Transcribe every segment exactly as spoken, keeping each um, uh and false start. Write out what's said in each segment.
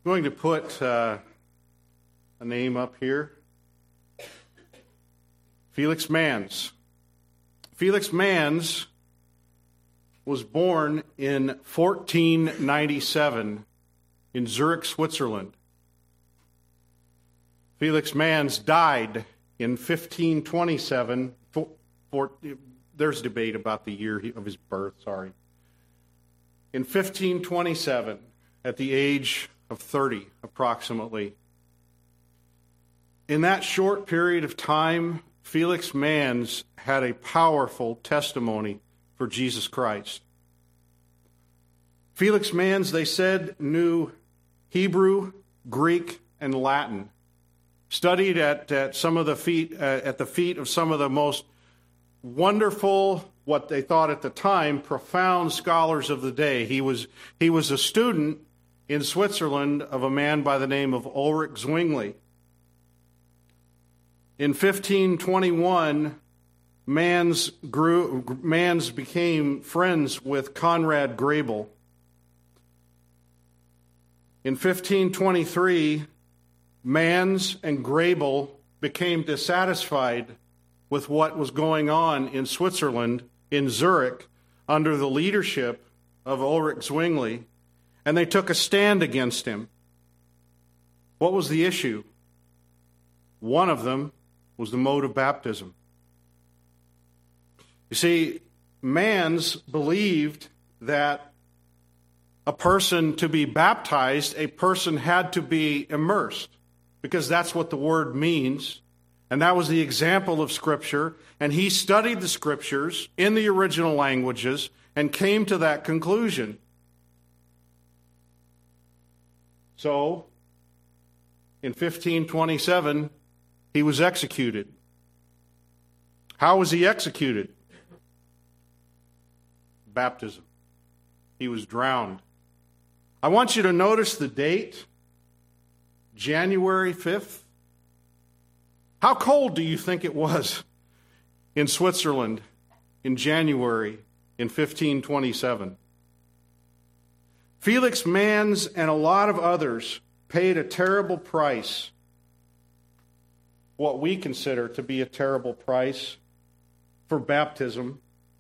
going to put uh, a name up here. Felix Manz. Felix Manz was born in fourteen ninety-seven in Zurich, Switzerland. Felix Manz died in fifteen twenty-seven. For, for, there's debate about the year of his birth, sorry. In fifteen twenty-seven, at the age of thirty, approximately. In that short period of time, Felix Manz had a powerful testimony for Jesus Christ. Felix Manz, they said, knew Hebrew, Greek, and Latin. Studied at, at some of the feet uh, at the feet of some of the most wonderful, what they thought at the time, profound scholars of the day. He was he was a student in Switzerland of a man by the name of Ulrich Zwingli. In fifteen twenty-one, Manz grew Manz became friends with Conrad Grebel. In fifteen twenty-three, Manz and Grebel became dissatisfied with what was going on in Switzerland, in Zurich, under the leadership of Ulrich Zwingli, and they took a stand against him. What was the issue? One of them was the mode of baptism. You see, Manz believed that a person to be baptized, a person had to be immersed, because that's what the word means. And that was the example of Scripture. And he studied the Scriptures in the original languages and came to that conclusion. So, in fifteen twenty-seven, he was executed. How was he executed? Baptism. He was drowned. I want you to notice the date, January fifth. How cold do you think it was in Switzerland in January in fifteen twenty-seven? Felix Manz and a lot of others paid a terrible price, what we consider to be a terrible price, for baptism.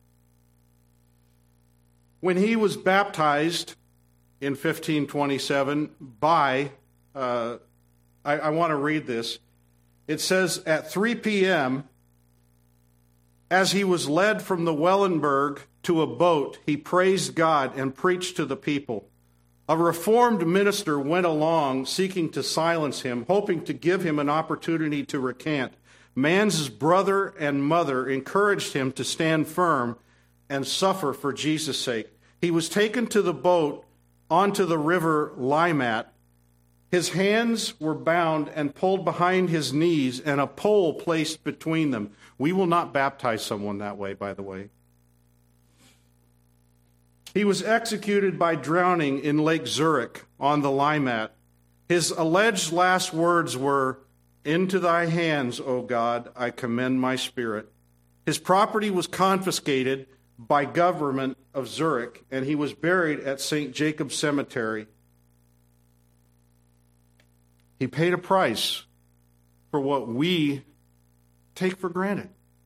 When he was baptized in fifteen twenty-seven by, uh, I, I want to read this. It says, at three p.m., as he was led from the Wellenberg to a boat, he praised God and preached to the people. A reformed minister went along seeking to silence him, hoping to give him an opportunity to recant. Manz's brother and mother encouraged him to stand firm and suffer for Jesus' sake. He was taken to the boat onto the river Limmat. His hands were bound and pulled behind his knees and a pole placed between them. We will not baptize someone that way, by the way. He was executed by drowning in Lake Zurich on the Limmat. His alleged last words were, "Into thy hands, O God, I commend my spirit." His property was confiscated by government of Zurich, and he was buried at Saint Jacob's Cemetery. He paid a price for what we take for granted.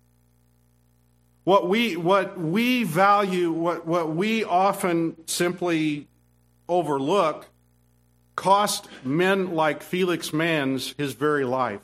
What we what we value, what, what we often simply overlook, cost men like Felix Manz his very life.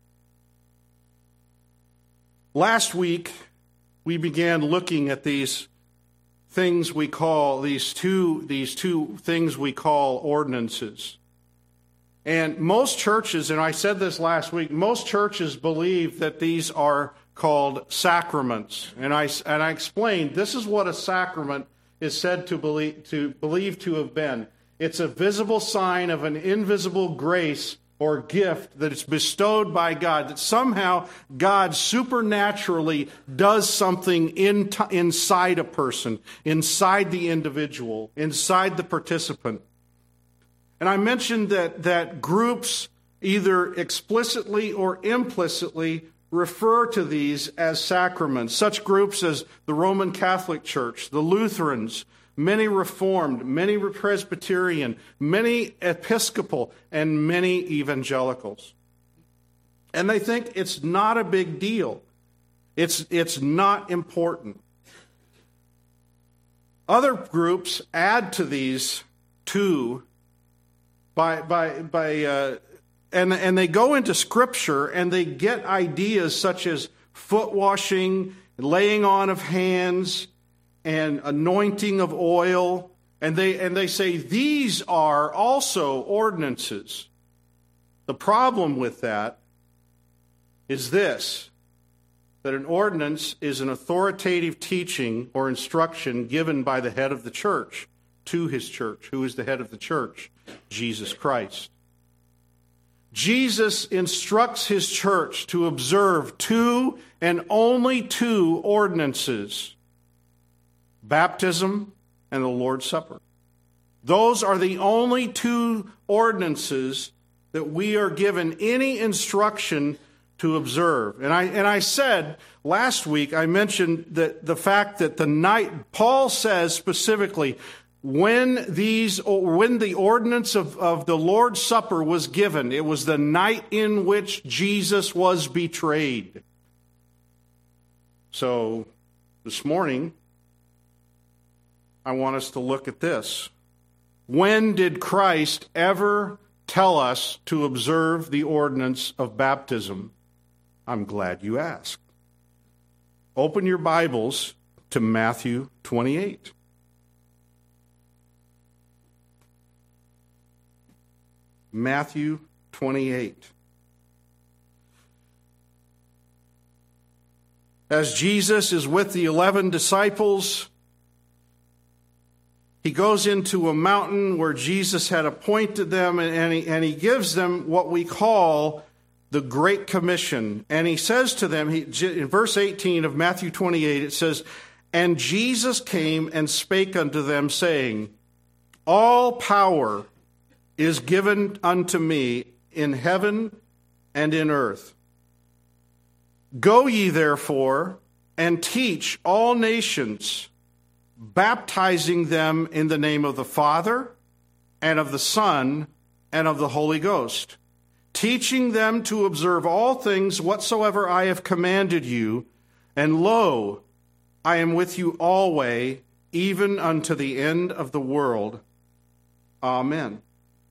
Last week, we began looking at these things we call, these two, these two things we call ordinances. And most churches, and I said this last week, most churches believe that these are called sacraments. And I, and I explained, this is what a sacrament is said to believe, to believe to have been. It's a visible sign of an invisible grace or gift that is bestowed by God, that somehow God supernaturally does something in t- inside a person, inside the individual, inside the participant. And I mentioned that, that groups either explicitly or implicitly refer to these as sacraments. Such groups as the Roman Catholic Church, the Lutherans, many Reformed, many Presbyterian, many Episcopal, and many evangelicals. And they think it's not a big deal. It's, it's not important. Other groups add to these two by, by, by, uh, and, and they go into Scripture and they get ideas such as foot washing, laying on of hands, and anointing of oil, and they and they say these are also ordinances. The problem with that is this, that an ordinance is an authoritative teaching or instruction given by the head of the church to his church. Who is the head of the church? Jesus Christ. Jesus instructs his church to observe two and only two ordinances: baptism and the Lord's Supper. Those are the only two ordinances that we are given any instruction to observe. And I and I said last week, I mentioned that the fact that the night, Paul says specifically, when these when the ordinance of, of the Lord's Supper was given, it was the night in which Jesus was betrayed. So this morning, I want us to look at this. When did Christ ever tell us to observe the ordinance of baptism? I'm glad you asked. Open your Bibles to Matthew twenty-eight. Matthew twenty-eight. As Jesus is with the eleven disciples, he goes into a mountain where Jesus had appointed them, and he, and he gives them what we call the Great Commission. And he says to them, he, in verse eighteen of Matthew twenty-eight, it says, "And Jesus came and spake unto them, saying, All power is given unto me in heaven and in earth. Go ye therefore and teach all nations, baptizing them in the name of the Father and of the Son and of the Holy Ghost, teaching them to observe all things whatsoever I have commanded you. And lo, I am with you always, even unto the end of the world. Amen."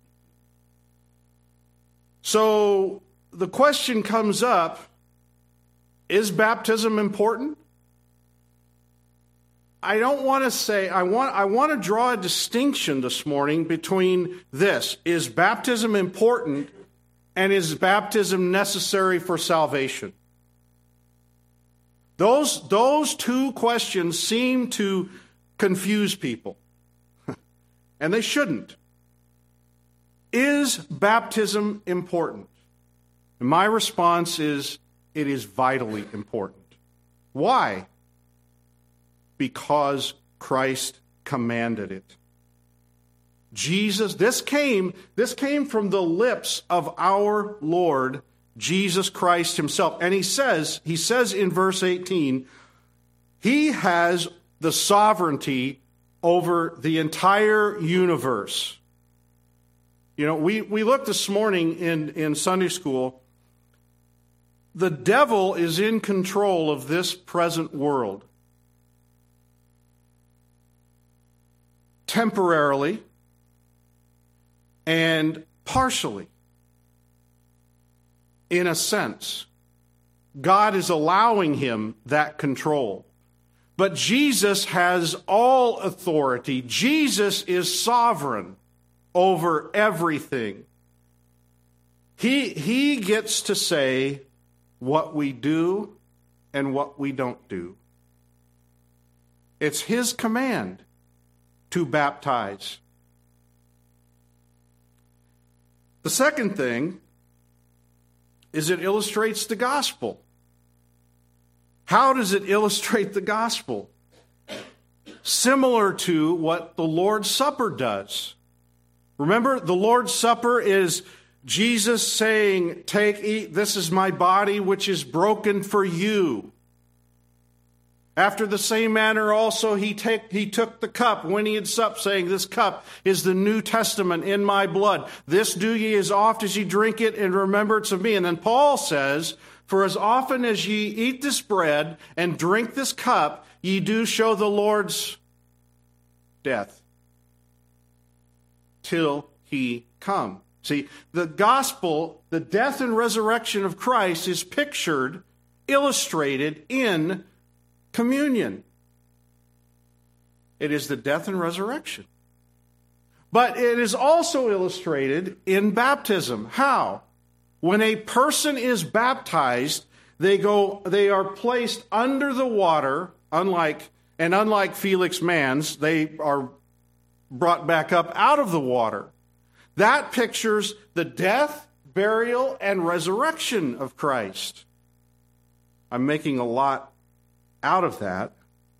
So the question comes up, is baptism important? I don't want to say, I want, I want to draw a distinction this morning between this. Is baptism important, and is baptism necessary for salvation? Those, those two questions seem to confuse people, and they shouldn't. Is baptism important? And my response is, it is vitally important. Why? Because Christ commanded it. Jesus, this came, this came from the lips of our Lord Jesus Christ himself. And he says, he says in verse eighteen, he has the sovereignty over the entire universe. You know, we, we looked this morning in, in Sunday school. The devil is in control of this present world. Temporarily and partially. In a sense, God is allowing him that control. But Jesus has all authority. Jesus is sovereign over everything. He, he gets to say what we do and what we don't do. It's his command to baptize. The second thing is it illustrates the gospel. How does it illustrate the gospel? Similar to what the Lord's Supper does. Remember, the Lord's Supper is Jesus saying, "Take, eat, this is my body which is broken for you." After the same manner also he, take, he took the cup when he had supped, saying, This cup is the New Testament in my blood. This do ye as oft as ye drink it in remembrance of me. And then Paul says, For as often as ye eat this bread and drink this cup, ye do show the Lord's death till he come. See, the gospel, the death and resurrection of Christ is pictured, illustrated in communion. It is the death and resurrection. But it is also illustrated in baptism. How? When a person is baptized, they go, they are placed under the water, unlike, and unlike Felix Manz, they are brought back up out of the water. That pictures the death, burial, and resurrection of Christ. I'm making a lot out of that.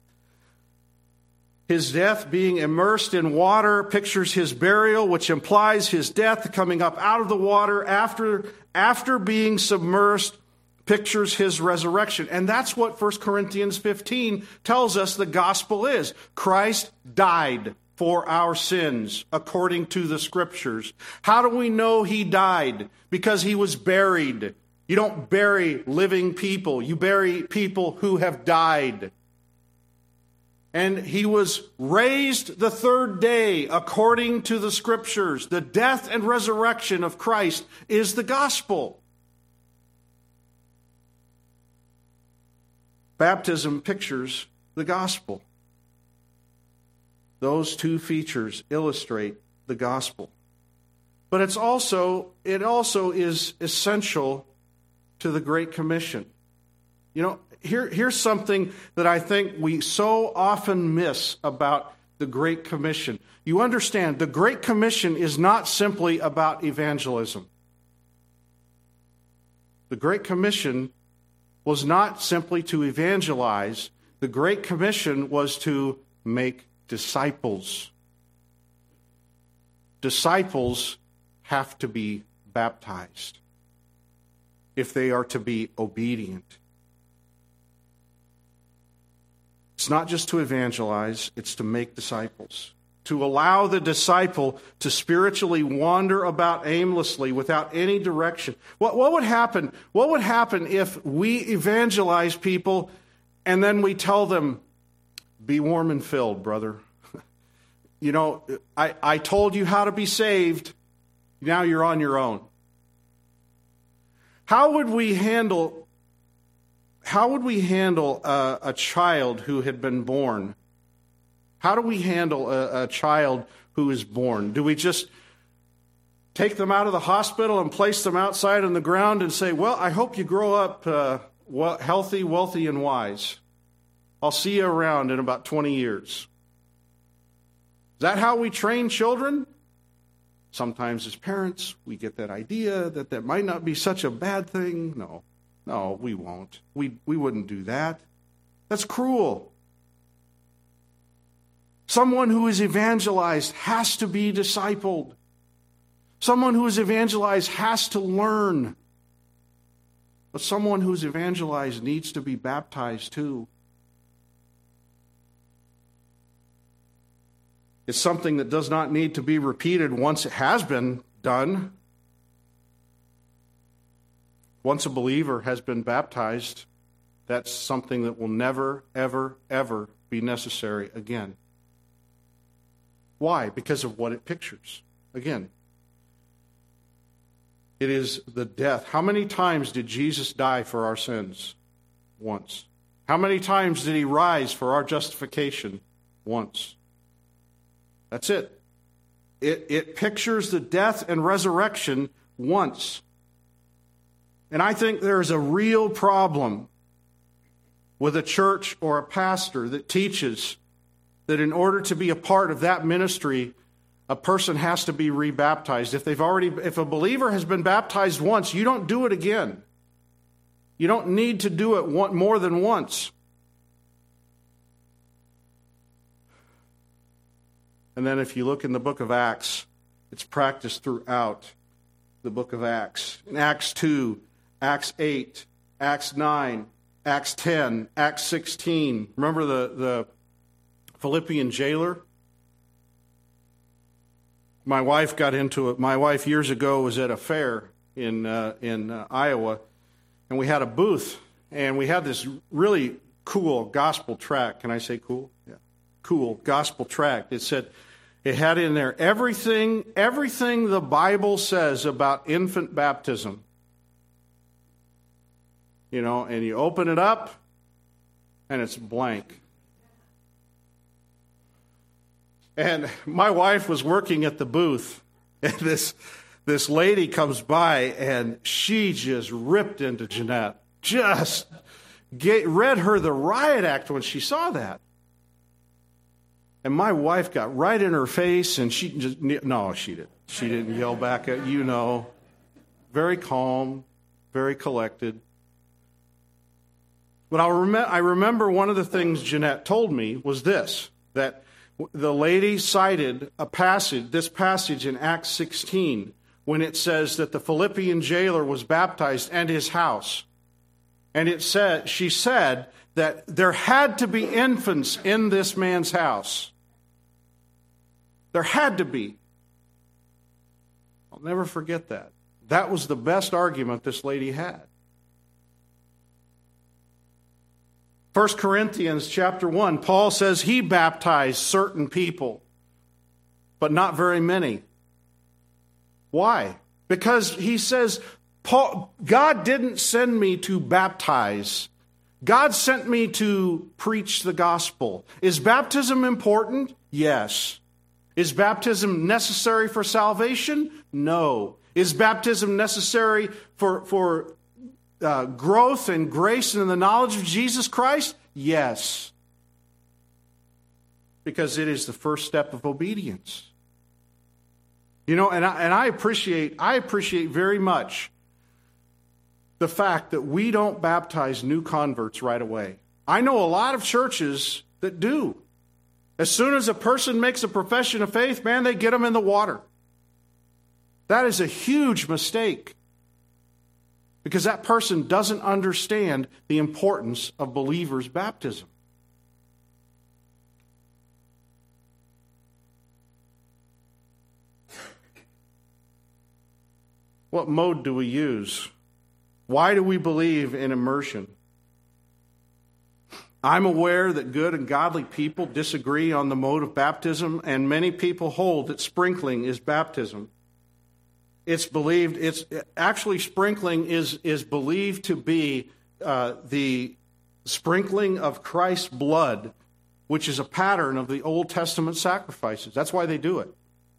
His death being immersed in water pictures his burial, which implies his death coming up out of the water after, after being submersed pictures his resurrection. And that's what First Corinthians fifteen tells us the gospel is. Christ died for our sins according to the Scriptures. How do we know he died? Because he was buried. You don't bury living people. You bury people who have died. And he was raised the third day according to the Scriptures. The death and resurrection of Christ is the gospel. Baptism pictures the gospel. Those two features illustrate the gospel. But it's also, it also is essential to the Great Commission. You know, here, here's something that I think we so often miss about the Great Commission. You understand, the Great Commission is not simply about evangelism. The Great Commission was not simply to evangelize. The Great Commission was to make disciples. Disciples have to be baptized if they are to be obedient. It's not just to evangelize, it's to make disciples. To allow the disciple to spiritually wander about aimlessly without any direction. What, what would happen? What would happen if we evangelize people and then we tell them, be warm and filled, brother. You know, I, I told you how to be saved. Now you're on your own. How would we handle, how would we handle a, a child who had been born? How do we handle a, a child who is born? Do we just take them out of the hospital and place them outside on the ground and say, well, I hope you grow up uh, well, healthy, wealthy, and wise. I'll see you around in about twenty years. Is that how we train children? Sometimes as parents, we get that idea that that might not be such a bad thing. No, no, we won't. We, we wouldn't do that. That's cruel. Someone who is evangelized has to be discipled. Someone who is evangelized has to learn. But someone who is evangelized needs to be baptized too. It's something that does not need to be repeated once it has been done. Once a believer has been baptized, that's something that will never, ever, ever be necessary again. Why? Because of what it pictures. Again, it is the death. How many times did Jesus die for our sins? Once. How many times did he rise for our justification? Once. That's it. It, it pictures the death and resurrection once. And I think there's a real problem with a church or a pastor that teaches that in order to be a part of that ministry, a person has to be rebaptized. If they've already, if a believer has been baptized once, you don't do it again. You don't need to do it one, more than once. And then if you look in the book of Acts, it's practiced throughout the book of Acts. In Acts two, Acts eight, Acts nine, Acts ten, Acts sixteen. Remember the, the Philippian jailer? My wife got into it. My wife years ago was at a fair in uh, in uh, Iowa, and we had a booth, and we had this really cool gospel tract. Can I say cool? Yeah. Cool gospel tract. It said, it had in there everything, everything the Bible says about infant baptism. You know, and you open it up, and it's blank. And my wife was working at the booth, and this this lady comes by, and she just ripped into Jeanette. Just get, read her the riot act when she saw that. And my wife got right in her face, and she just, no, she didn't. She didn't yell back at, you know, very calm, very collected. But I'll rem- I remember one of the things Jeanette told me was this, that the lady cited a passage, this passage in Acts sixteen, when it says that the Philippian jailer was baptized and his house. And it said, she said that there had to be infants in this man's house. There had to be. I'll never forget that. That was the best argument this lady had. First Corinthians chapter one, Paul says he baptized certain people, but not very many. Why? Because he says, Paul, God didn't send me to baptize. God sent me to preach the gospel. Is baptism important? Yes. Is baptism necessary for salvation? No. Is baptism necessary for, for uh, growth and grace and the knowledge of Jesus Christ? Yes. Because it is the first step of obedience. You know, and I, and I appreciate, I appreciate very much the fact that we don't baptize new converts right away. I know a lot of churches that do. As soon as a person makes a profession of faith, man, they get them in the water. That is a huge mistake. Because that person doesn't understand the importance of believers' baptism. What mode do we use? Why do we believe in immersion? I'm aware that good and godly people disagree on the mode of baptism, and many people hold that sprinkling is baptism. It's believed, it's actually sprinkling is, is believed to be uh, the sprinkling of Christ's blood, which is a pattern of the Old Testament sacrifices. That's why they do it.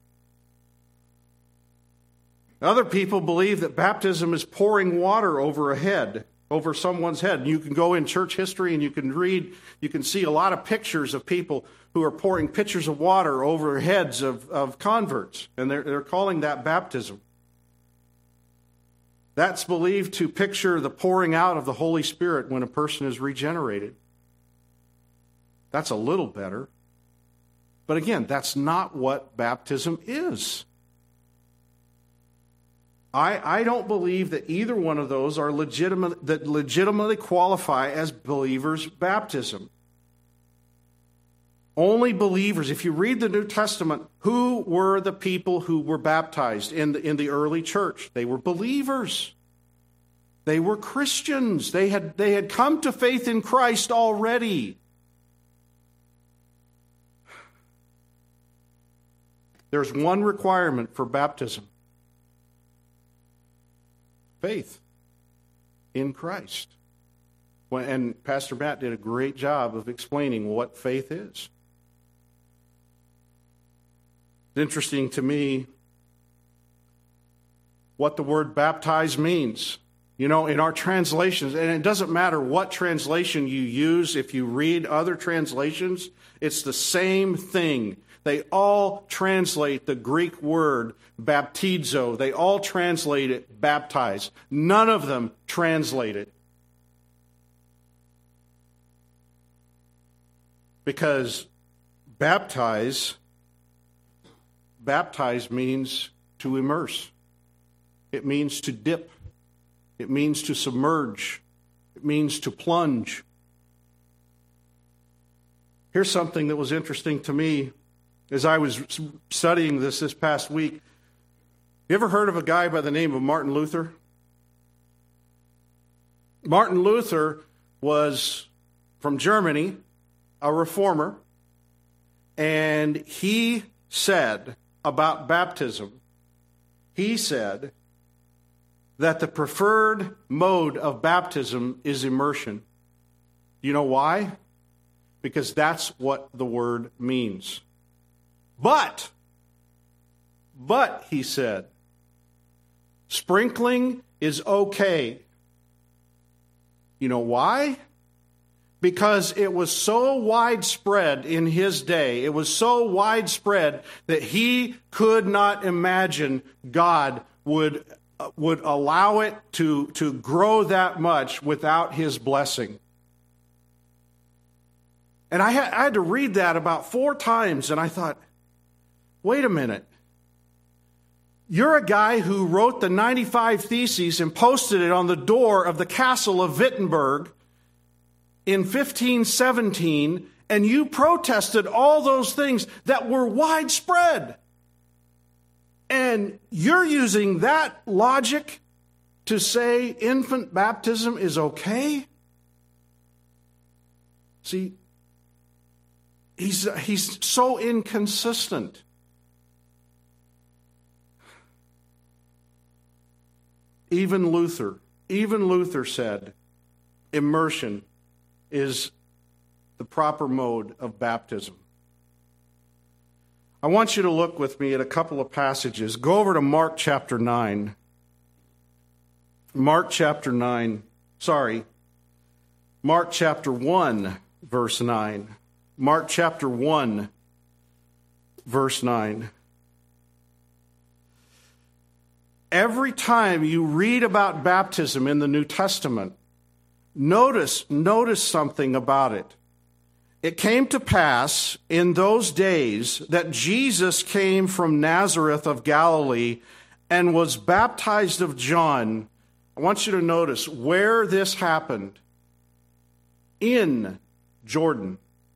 Other people believe that baptism is pouring water over a head, over someone's head. And you can go in church history and you can read, you can see a lot of pictures of people who are pouring pitchers of water over heads of, of converts. And they're, they're calling that baptism. That's believed to picture the pouring out of the Holy Spirit when a person is regenerated. That's a little better. But again, that's not what baptism is. I, I don't believe that either one of those are legitimate, that legitimately qualify as believers' baptism. Only believers. If you read the New Testament, who were the people who were baptized in the, in the early church? They were believers. They were Christians. They had, they had come to faith in Christ already. There's one requirement for baptism. Faith in Christ. And Pastor Matt did a great job of explaining what faith is. It's interesting to me what the word baptize means. You know, in our translations, and it doesn't matter what translation you use, if you read other translations, it's the same thing. They all translate the Greek word baptizo. They all translate it baptize. None of them translate it. Because baptize, baptize means to immerse. It means to dip. It means to submerge. It means to plunge. Here's something that was interesting to me as I was studying this this past week. You ever heard of a guy by the name of Martin Luther? Martin Luther was from Germany, a reformer, and he said about baptism, he said that the preferred mode of baptism is immersion. You know why? Because that's what the word means. But, but, he said, sprinkling is okay. You know why? Because it was so widespread in his day, it was so widespread that he could not imagine God would, would allow it to, to grow that much without his blessing. And I had, I had to read that about four times, and I thought, wait a minute. You're a guy who wrote the ninety-five Theses and posted it on the door of the castle of Wittenberg in fifteen seventeen, and you protested all those things that were widespread. And you're using that logic to say infant baptism is okay? See, he's, he's so inconsistent. Even Luther, even Luther said immersion is the proper mode of baptism. I want you to look with me at a couple of passages. Go over to Mark chapter nine. Mark chapter nine. Sorry. Mark chapter one, verse nine. Mark chapter one, verse nine. Every time you read about baptism in the New Testament, notice, notice something about it. It came to pass in those days that Jesus came from Nazareth of Galilee and was baptized of John. I want you to notice where this happened. In Jordan.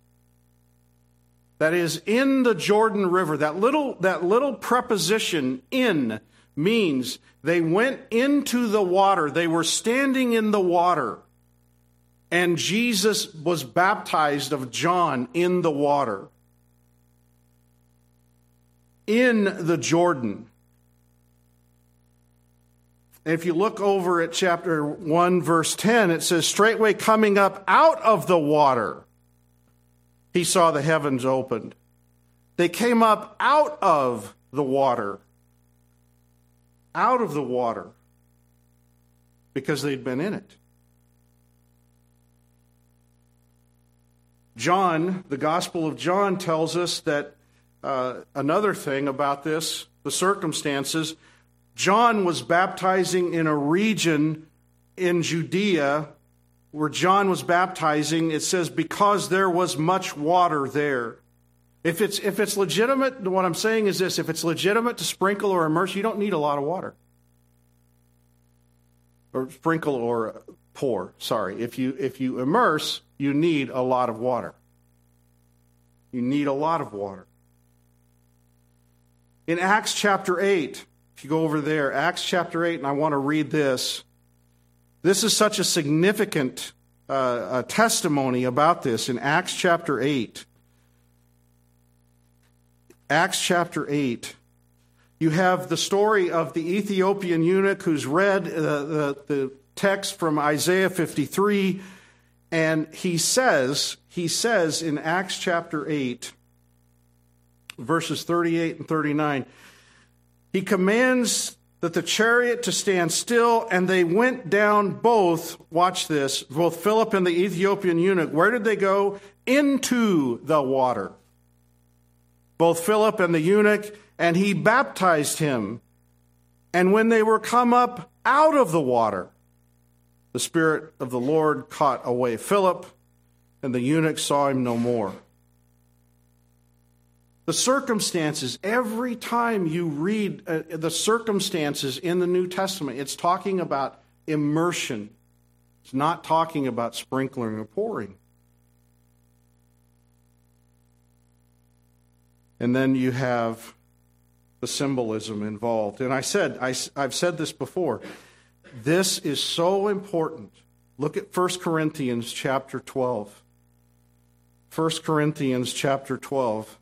That is, in the Jordan River. That little, that little preposition, in, means they went into the water. They were standing in the water. And Jesus was baptized of John in the water. In the Jordan. And if you look over at chapter one, verse ten, it says, straightway coming up out of the water, he saw the heavens opened. They came up out of the water. Out of the water. Because they'd been in it. John, the Gospel of John tells us that uh, another thing about this, the circumstances, John was baptizing in a region in Judea where John was baptizing. It says because there was much water there. If it's if it's legitimate, what I'm saying is this, if it's legitimate to sprinkle or immerse, you don't need a lot of water. Or sprinkle or pour, sorry. If you if you immerse, you need a lot of water. You need a lot of water. In Acts chapter eight, if you go over there, Acts chapter eight, and I want to read this. This is such a significant uh, a testimony about this in Acts chapter eight. Acts chapter eight. You have the story of the Ethiopian eunuch who's read uh, the, the text from Isaiah fifty-three, and he says, he says in Acts chapter eight, verses thirty-eight and thirty-nine, he commands that the chariot to stand still, and they went down both, watch this, both Philip and the Ethiopian eunuch. Where did they go? Into the water. Both Philip and the eunuch, and he baptized him. And when they were come up out of the water, the Spirit of the Lord caught away Philip, and the eunuch saw him no more. The circumstances, every time you read uh, the circumstances in the New Testament, it's talking about immersion. It's not talking about sprinkling or pouring. And then you have the symbolism involved. And I said, I, I've said this before, this is so important. Look at First Corinthians chapter twelve. First Corinthians chapter twelve.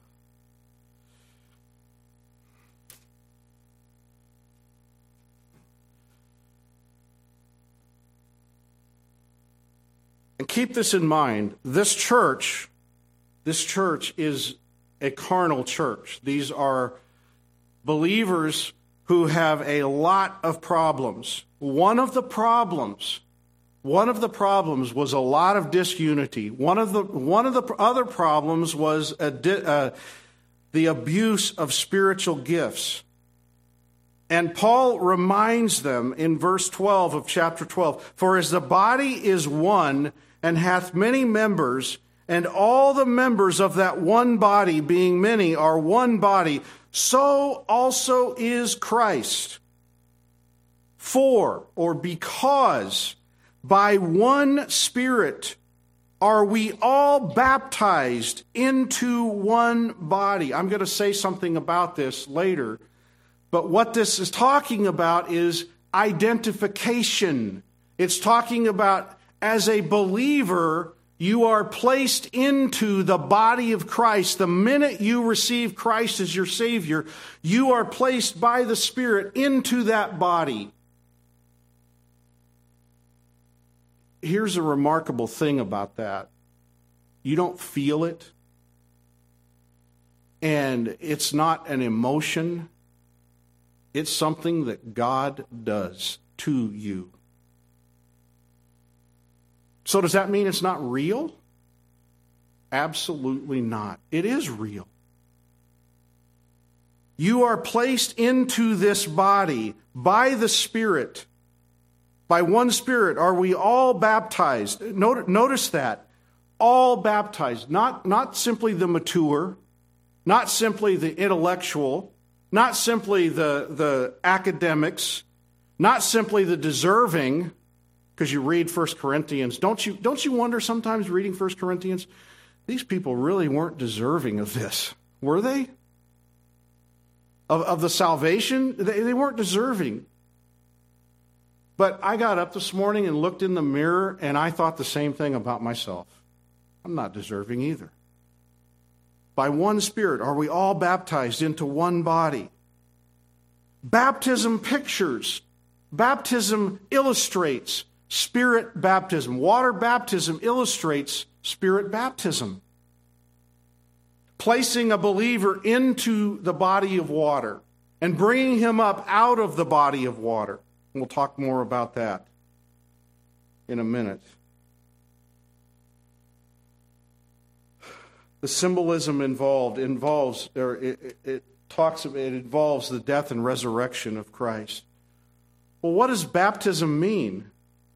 And keep this in mind. This church, this church is a carnal church. These are believers who have a lot of problems. One of the problems, one of the problems was a lot of disunity. One of the one of the other problems was a di, uh, the abuse of spiritual gifts. And Paul reminds them in verse twelve of chapter twelve, "For as the body is one and hath many members, and all the members of that one body, being many, are one body, so also is Christ. For," or because, "by one Spirit are we all baptized into one body." I'm going to say something about this later. But what this is talking about is identification. It's talking about, as a believer, you are placed into the body of Christ. The minute you receive Christ as your Savior, you are placed by the Spirit into that body. Here's a remarkable thing about that. You don't feel it. And it's not an emotion. It's something that God does to you. So does that mean it's not real? Absolutely not. It is real. You are placed into this body by the Spirit. By one Spirit are we all baptized. Notice that. All baptized. Not, not simply the mature. Not simply the intellectual. Not simply the, the academics. Not simply the deserving. Because you read First Corinthians. Don't you, don't you wonder sometimes reading First Corinthians, these people really weren't deserving of this, were they? Of, of the salvation? They, they weren't deserving. But I got up this morning and looked in the mirror, and I thought the same thing about myself. I'm not deserving either. By one Spirit are we all baptized into one body. Baptism pictures. Baptism illustrates Spirit baptism. Water baptism illustrates Spirit baptism. Placing a believer into the body of water and bringing him up out of the body of water. We'll talk more about that in a minute. The symbolism involved involves, or it, it, it talks of, it involves the death and resurrection of Christ. Well, what does baptism mean?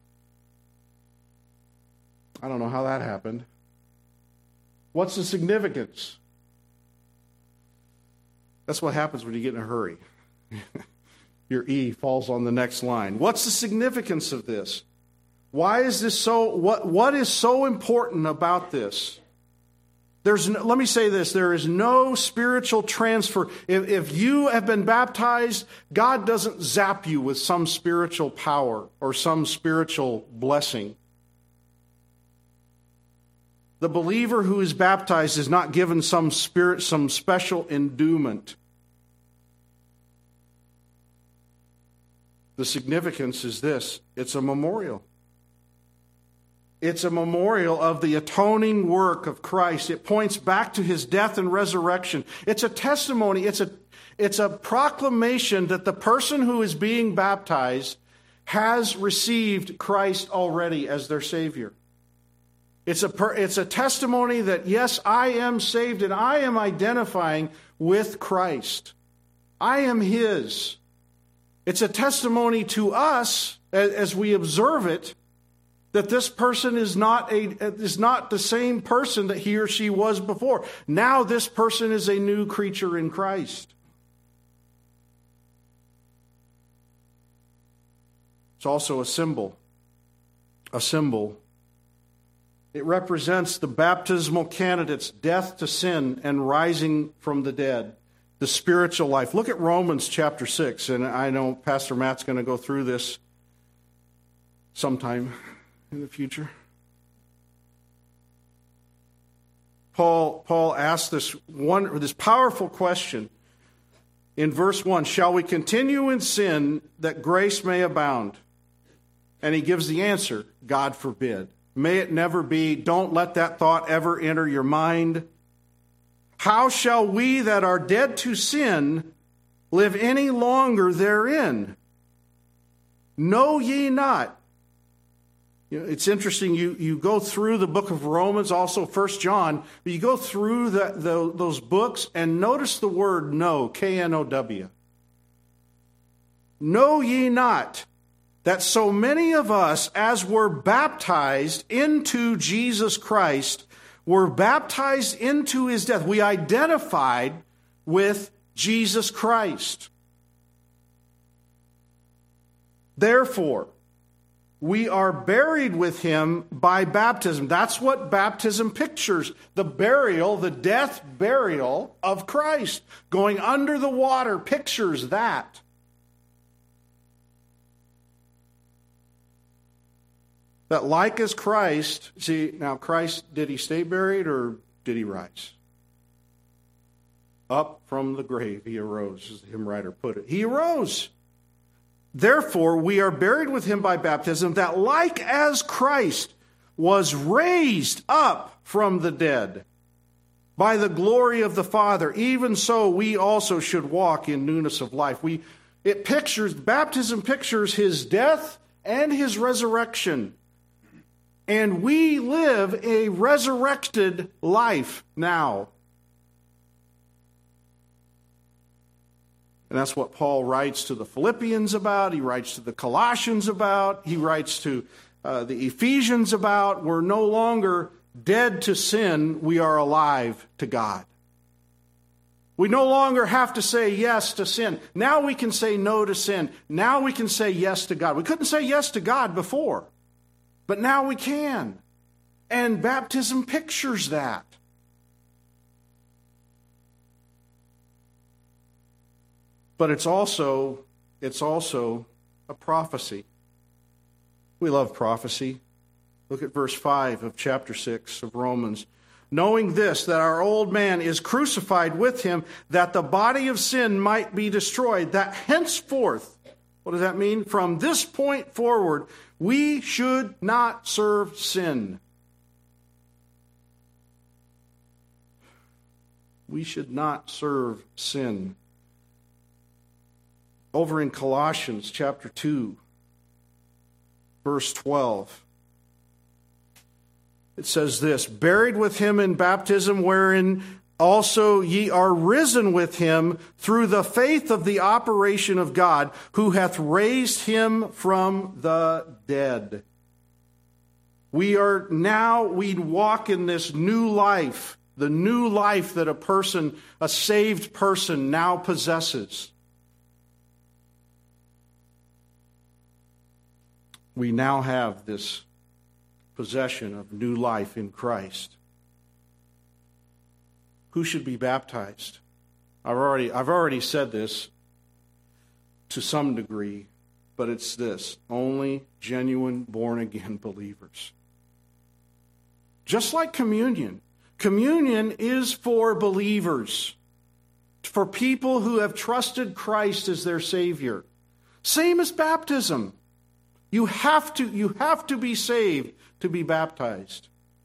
I don't know how that happened. What's the significance? That's what happens when you get in a hurry. Your E falls on the next line. What's the significance of this? Why is this so, what, what is so important about this? There's no, let me say this, there is no spiritual transfer. If, if you have been baptized, God doesn't zap you with some spiritual power or some spiritual blessing. The believer who is baptized is not given some spirit, some special endowment. The significance is this: it's a memorial. It's a memorial of the atoning work of Christ. It points back to his death and resurrection. It's a testimony. It's a, it's a proclamation that the person who is being baptized has received Christ already as their Savior. It's a, it's a testimony that, yes, I am saved and I am identifying with Christ. I am his. It's a testimony to us as we observe it that this person is not a is not the same person that he or she was before. Now this person is a new creature in Christ. It's also a symbol a symbol. It represents the baptismal candidate's death to sin and rising from the dead, the spiritual life. Look at Romans chapter six, and I know Pastor Matt's going to go through this sometime in the future. Paul, Paul asked this one, this powerful question in verse one, shall we continue in sin that grace may abound? And he gives the answer, God forbid. May it never be. Don't let that thought ever enter your mind. How shall we that are dead to sin live any longer therein? Know ye not? You know, it's interesting, you, you go through the book of Romans, also First John, but you go through the, the, those books and notice the word know, K N O W. Know ye not that so many of us, as were baptized into Jesus Christ, were baptized into his death. We identified with Jesus Christ. Therefore, we are buried with him by baptism. That's what baptism pictures. The burial, the death burial of Christ. Going under the water pictures that. That like as Christ, see, now Christ, did he stay buried or did he rise? Up from the grave he arose, as the hymn writer put it. He arose. Therefore, we are buried with him by baptism, that like as Christ was raised up from the dead by the glory of the Father, even so we also should walk in newness of life. We, it pictures, baptism pictures his death and his resurrection. And we live a resurrected life now. And that's what Paul writes to the Philippians about. He writes to the Colossians about. He writes to uh, the Ephesians about. We're no longer dead to sin. We are alive to God. We no longer have to say yes to sin. Now we can say no to sin. Now we can say yes to God. We couldn't say yes to God before. But now we can. And baptism pictures that. But it's also, it's also a prophecy. We love prophecy. Look at verse five of chapter six of Romans. Knowing this, that our old man is crucified with him, that the body of sin might be destroyed, that henceforth, what does that mean? From this point forward, we should not serve sin. We should not serve sin. Over in Colossians chapter two, verse twelve, it says this, buried with him in baptism, wherein also ye are risen with him through the faith of the operation of God, who hath raised him from the dead. We are now, we walk in this new life, the new life that a person, a saved person now possesses. We now have this possession of new life in Christ. Who should be baptized? I've already, I've already said this to some degree, but it's this: only genuine born-again believers. Just like communion. Communion is for believers, for people who have trusted Christ as their Savior. Same as baptism. You have to, you have to be saved to be baptized.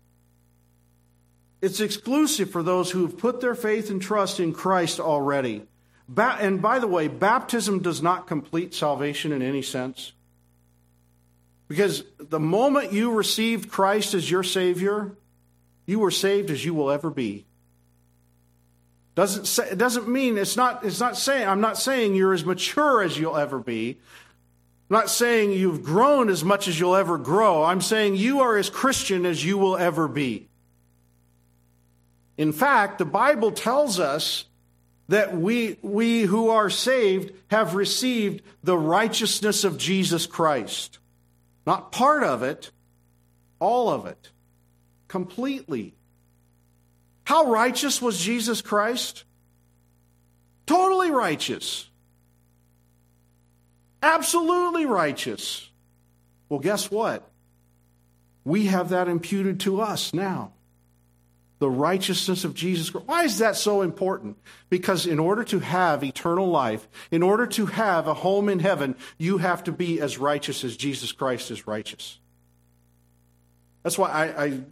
It's exclusive for those who have put their faith and trust in Christ already. Ba- and by the way, baptism does not complete salvation in any sense. Because the moment you received Christ as your Savior, you were saved as you will ever be. Doesn't say, it doesn't mean, it's not, it's not saying, I'm not saying you're as mature as you'll ever be. I'm not saying you've grown as much as you'll ever grow. I'm saying you are as Christian as you will ever be. In fact, the Bible tells us that we, we who are saved have received the righteousness of Jesus Christ. Not part of it, All of it. Completely. How righteous was Jesus Christ? Totally righteous. Absolutely righteous. Well, guess what? We have that imputed to us now. The righteousness of Jesus Christ. Why is that so important? Because in order to have eternal life, in order to have a home in heaven, you have to be as righteous as Jesus Christ is righteous. That's why I, I,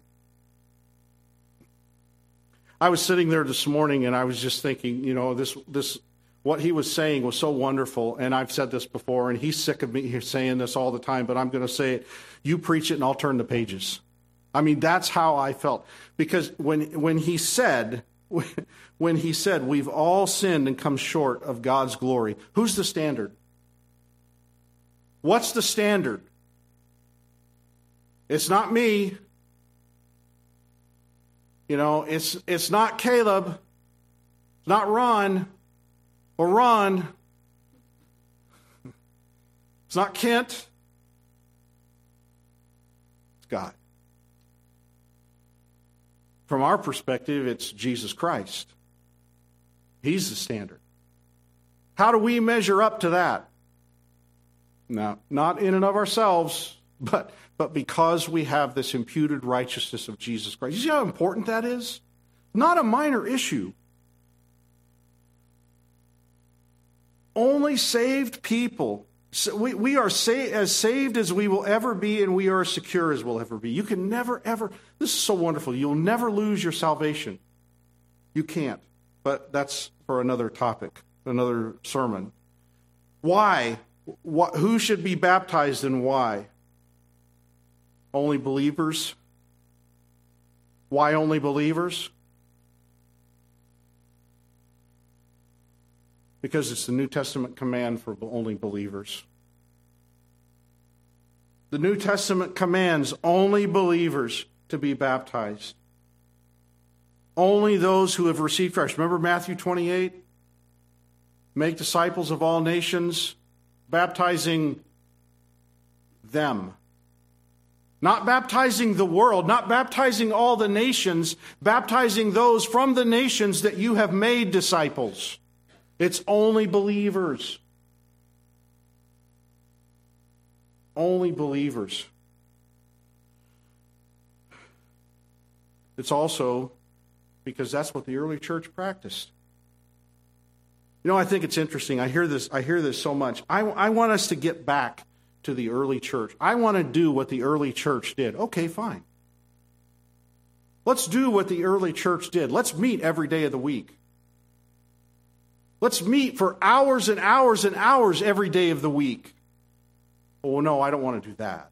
I was sitting there this morning and I was just thinking, you know, this, this, what he was saying was so wonderful. And I've said this before, and he's sick of me saying this all the time, but I'm going to say it. You preach it and I'll turn the pages. I mean, that's how I felt. Because when when he said, when he said, we've all sinned and come short of God's glory, who's the standard? What's the standard? It's not me. You know, it's it's not Caleb. It's not Ron or Ron. It's not Kent. It's God. From our perspective, it's Jesus Christ. He's the standard. How do we measure up to that? No, not in and of ourselves, but, but because we have this imputed righteousness of Jesus Christ. You see how important that is? Not a minor issue. Only saved people. So we, we are sa- as saved as we will ever be, and we are as secure as we'll ever be. You can never, ever, this is so wonderful. You'll never lose your salvation. You can't. But that's for another topic, another sermon. Why? What, who should be baptized and why? Only believers? Why only believers? Because it's the New Testament command for only believers. The New Testament commands only believers to be baptized. Only those who have received Christ. Remember Matthew twenty-eight? Make disciples of all nations, baptizing them. Not baptizing the world, not baptizing all the nations, baptizing those from the nations that you have made disciples. It's only believers. Only believers. It's also because that's what the early church practiced. You know, I think it's interesting. I hear this, I hear this so much. I, I want us to get back to the early church. I want to do what the early church did. Okay, fine. Let's do what the early church did. Let's meet every day of the week. Let's meet for hours and hours and hours every day of the week. Oh, no, I don't want to do that.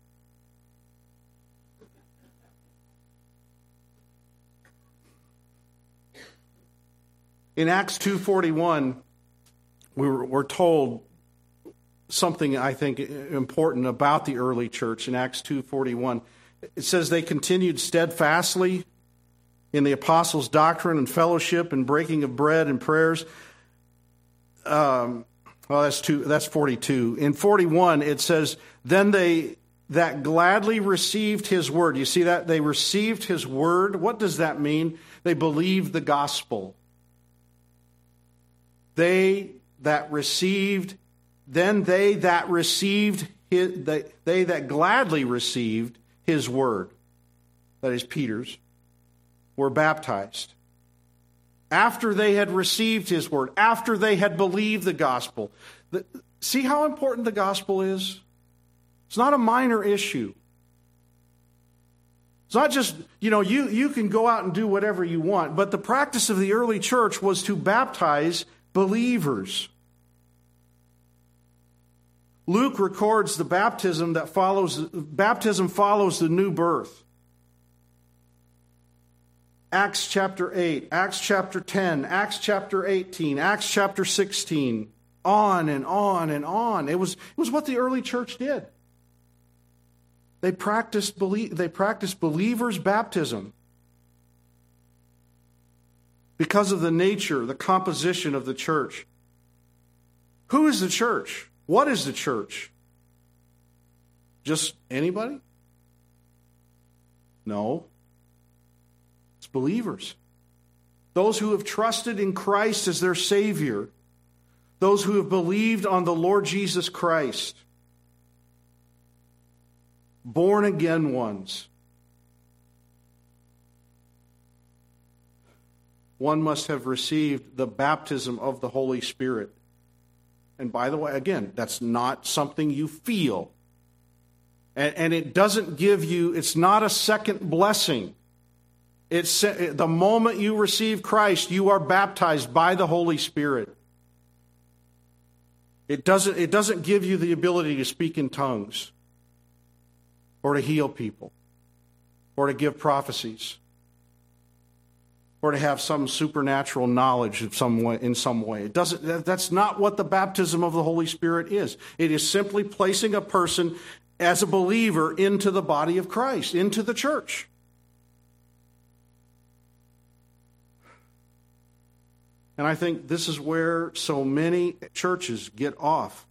In Acts two forty-one, we were, we're told something, I think, important about the early church. In Acts two forty-one, it says they continued steadfastly in the apostles' doctrine and fellowship and breaking of bread and prayers. Um, well, that's two. That's forty-two. In forty-one, it says, "Then they that gladly received his word." You see that? They received his word. What does that mean? They believed the gospel. They that received, then they that received his, they, they that gladly received his word, that is Peter's, were baptized. After they had received his word, after they had believed the gospel. The, see how important the gospel is? It's not a minor issue. It's not just, you know, you, you can go out and do whatever you want, but the practice of the early church was to baptize believers. Luke records the baptism that follows, baptism follows the new birth. Acts chapter eight, Acts chapter ten, Acts chapter eighteen, Acts chapter sixteen, on and on and on. It was, it was what the early church did. They practiced, they practiced believers' baptism because of the nature, the composition of the church. Who is the church? What is the church? Just anybody? No. It's believers. Those who have trusted in Christ as their Savior. Those who have believed on the Lord Jesus Christ. Born again ones. One must have received the baptism of the Holy Spirit. And by the way, again, that's not something you feel. And, and it doesn't give you, it's not a second blessing. It's the moment you receive Christ, you are baptized by the Holy Spirit. It doesn't, it doesn't give you the ability to speak in tongues, or to heal people, or to give prophecies, or to have some supernatural knowledge of some way, in some way. It doesn't. That's not what the baptism of the Holy Spirit is. It is simply placing a person as a believer into the body of Christ, into the church. And I think this is where so many churches get off.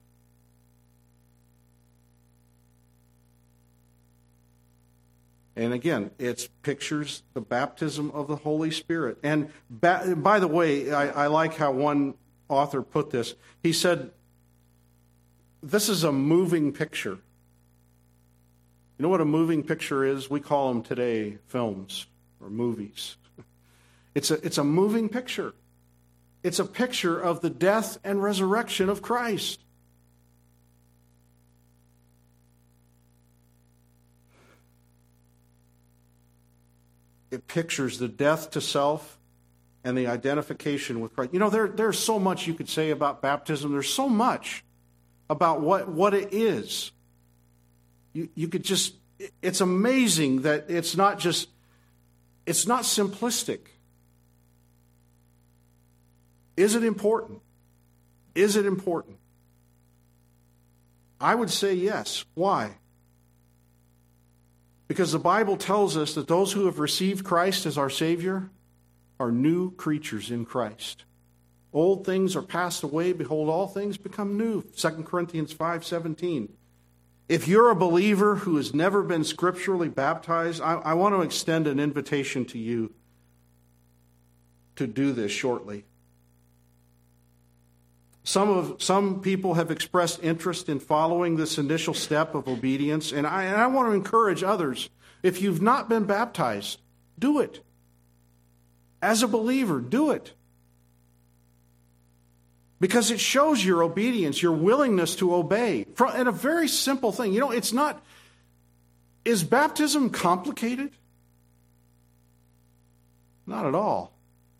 And again, it pictures the baptism of the Holy Spirit. And ba- by the way, I, I like how one author put this. He said, this is a moving picture. You know what a moving picture is? We call them today films or movies. It's a, it's a moving picture. It's a picture of the death and resurrection of Christ. It pictures the death to self and the identification with Christ. You know, there, there's so much you could say about baptism. There's so much about what, what it is. You, you could just, it's amazing that it's not just, it's not simplistic. Is it important? Is it important? I would say yes. Why? Because the Bible tells us that those who have received Christ as our Savior are new creatures in Christ. Old things are passed away. Behold, all things become new. Second Corinthians five seventeen. If you're a believer who has never been scripturally baptized, I, I want to extend an invitation to you to do this shortly. Some of some people have expressed interest in following this initial step of obedience, and I, and I want to encourage others. If you've not been baptized, do it. As a believer, do it. Because it shows your obedience, your willingness to obey. And a very simple thing. You know, it's not... Is baptism complicated? Not at all.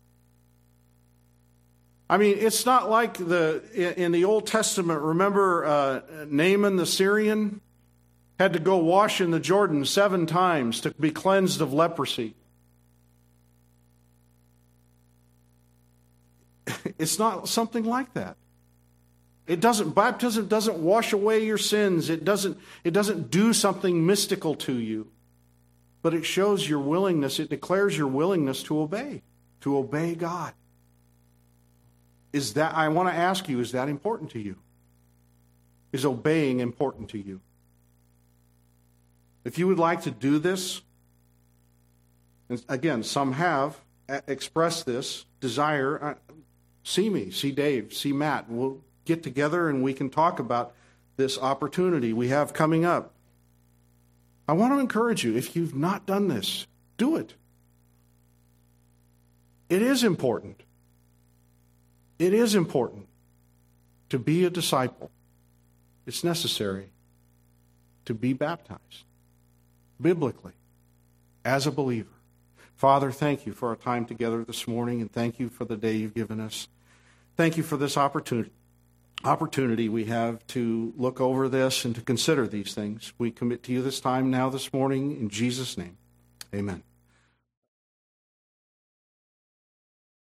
I mean, it's not like the in the Old Testament, remember uh, Naaman the Syrian had to go wash in the Jordan seven times to be cleansed of leprosy. It's not something like that. It doesn't, baptism doesn't wash away your sins. It doesn't, it doesn't do something mystical to you. But it shows your willingness, it declares your willingness to obey, to obey God. Is that, I want to ask you, is that important to you? Is obeying important to you? If you would like to do this, and again, some have expressed this desire, see me, see Dave, see Matt. We'll get together and we can talk about this opportunity we have coming up. I want to encourage you, if you've not done this, do it. It is important. It is important to be a disciple. It's necessary to be baptized biblically as a believer. Father, thank you for our time together this morning, and thank you for the day you've given us. Thank you for this opportunity, opportunity we have to look over this and to consider these things. We commit to you this time now this morning in Jesus' name. Amen.